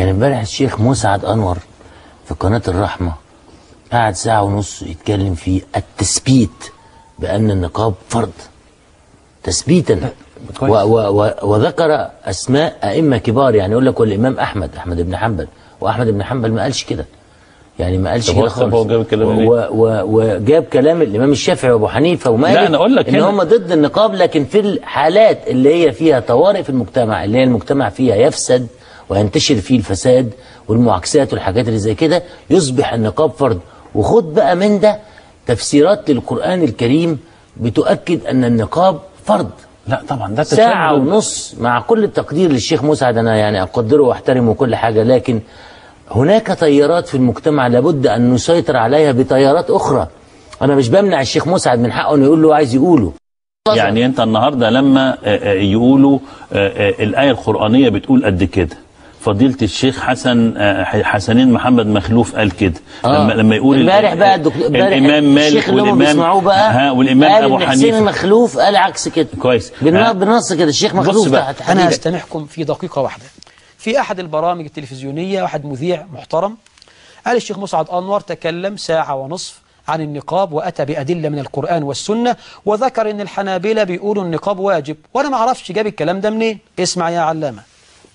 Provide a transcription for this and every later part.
كان امبارح الشيخ مسعد أنور في قناة الرحمة قعد ساعة ونص يتكلم في التثبيت بأن النقاب فرض تثبيتا، وذكر أسماء أئمة كبار، يعني يقول لك والإمام أحمد بن حنبل، وأحمد بن حنبل ما قالش كده، يعني ما قالش كده خالص. وجاب كلام الإمام الشافعي وأبو حنيفة ومالك إن هم ضد النقاب، لكن في الحالات اللي هي فيها طوارئ في المجتمع، اللي هي المجتمع فيها يفسد وينتشر فيه الفساد والمعاكسات والحاجات اللي زي كده، يصبح النقاب فرض. وخد بقى من ده تفسيرات للقرآن الكريم بتؤكد أن النقاب فرض. لا طبعا ده ساعة ونص، مع كل التقدير للشيخ مسعد، أنا يعني أقدره وأحترمه وكل حاجة، لكن هناك تيارات في المجتمع لابد أن نسيطر عليها بتيارات أخرى. أنا مش بمنع الشيخ مسعد من حقه أنه يقول له عايز يقوله. يعني أنت النهاردة لما يقولوا الآية القرآنية بتقول قد كده، فضيلة الشيخ حسنين محمد مخلوف قال كده. لما يقول امبارح بقى الإمام مالك والإمام أبو حنيفة، حسين مخلوف قال عكس كده. كويس. بالنص كده الشيخ مخلوف. أنا هستمعكم في دقيقة واحدة. في أحد البرامج التلفزيونية واحد مذيع محترم قال الشيخ مسعد أنور تكلم ساعة ونصف عن النقاب وأتى بأدلة من القرآن والسنة، وذكر أن الحنابلة بيقولوا النقاب واجب، وأنا ما أعرفش جاب الكلام ده منين. اسمع يا علامة.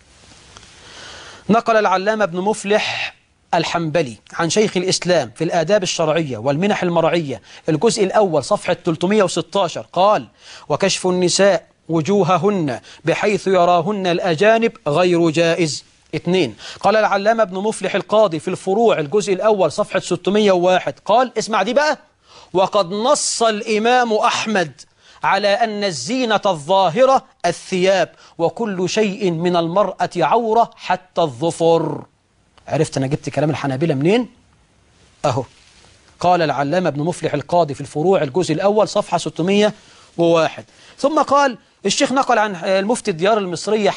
نقل العلامة ابن مفلح الحنبلي عن شيخ الإسلام في الآداب الشرعية والمنح المرعية الجزء الأول صفحة 316 قال: وكشف النساء وجوههن بحيث يراهن الأجانب غير جائز. 2. قال العلامة ابن مفلح القاضي في الفروع الجزء الأول صفحة 601 قال: اسمع دي بقى: وقد نص الإمام أحمد على أن الزينة الظاهرة الثياب، وكل شيء من المرأة عورة حتى الظفر. عرفت أنا جبت كلام الحنابلة منين؟ أهو قال العلامة ابن مفلح القاضي في الفروع الجزء الأول صفحة 601. ثم قال الشيخ نقل عن المفتي الديار المصرية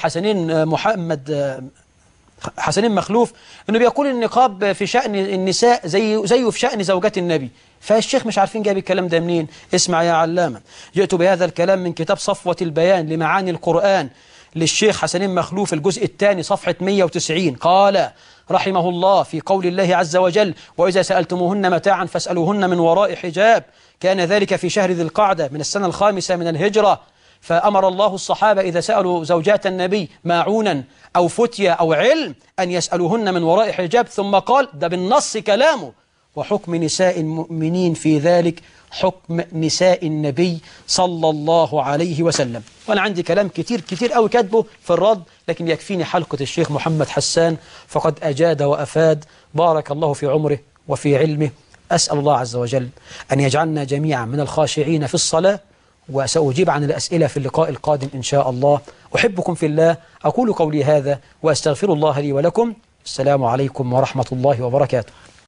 حسنين مخلوف انه بيقول النقاب في شأن النساء زيه في شأن زوجات النبي. فالشيخ مش عارفين جاب الكلام ده منين. اسمع يا علامة: جئت بهذا الكلام من كتاب صفوة البيان لمعاني القرآن للشيخ حسنين مخلوف الجزء الثاني صفحة 190 قال رحمه الله في قول الله عز وجل: وإذا سألتموهن متاعا فاسألوهن من وراء حجاب، كان ذلك في شهر ذي القعدة من السنة الخامسة من الهجرة، فأمر الله الصحابة إذا سألوا زوجات النبي ماعونا أو فتية أو علم أن يسألوهن من وراء حجاب، ثم قال ده بالنص كلامه: وحكم نساء المؤمنين في ذلك حكم نساء النبي صلى الله عليه وسلم. وأنا عندي كلام كتير قوي كاتبه في الرد، لكن يكفيني حلقة الشيخ محمد حسان فقد أجاد وأفاد، بارك الله في عمره وفي علمه. أسأل الله عز وجل أن يجعلنا جميعا من الخاشعين في الصلاة، وسأجيب عن الأسئلة في اللقاء القادم إن شاء الله. أحبكم في الله، أقول قولي هذا وأستغفر الله لي ولكم. السلام عليكم ورحمة الله وبركاته.